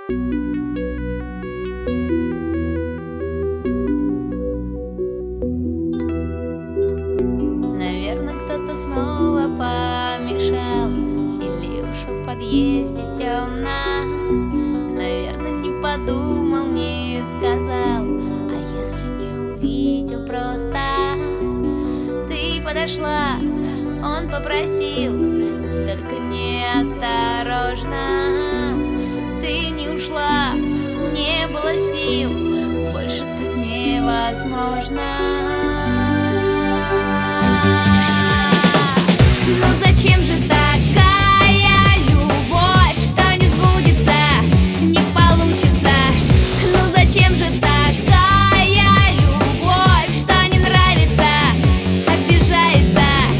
Наверное, кто-то снова помешал, или уж в подъезде темно. Наверное, не подумал, не сказал, а если не увидел просто. Ты подошла, он попросил, только неосторожно. Ты не ушла, не было сил, больше так невозможно.